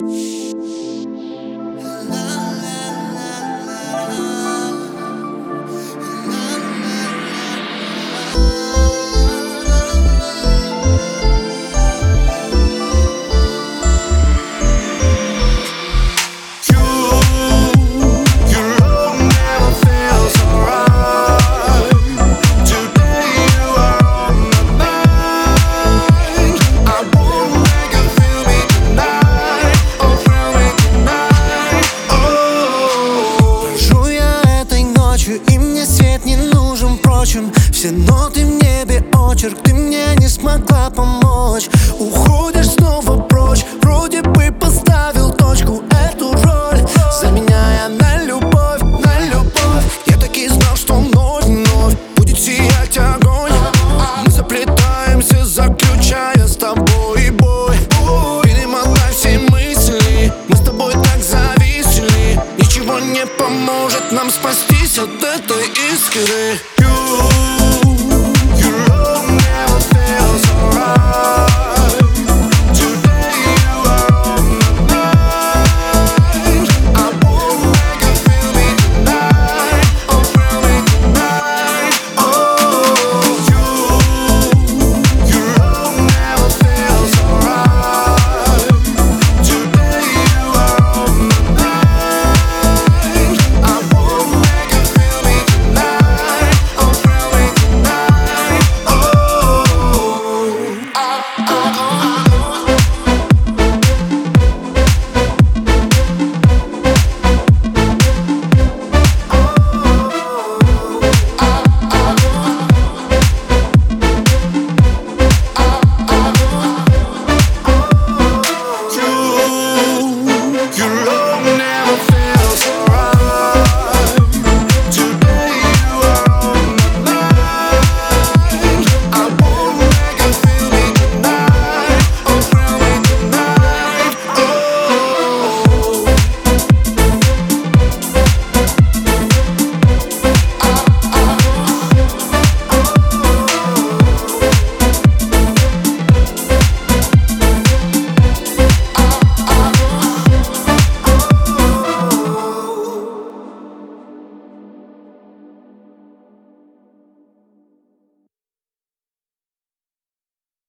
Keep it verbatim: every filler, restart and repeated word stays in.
И мне свет не нужен, впрочем. Все ноты в небе очерк, ты мне не смогла помочь. Уходишь снова прочь, вроде бы поставил точку, эту роль заменяя на любовь, на любовь. Я так и знал, что вновь, вновь будет сиять огонь. Мы заплетаемся, заключая с тобой бой. Перемотай все мысли, мы с тобой так зависли. Ничего не поможет нам спастись от этой искры.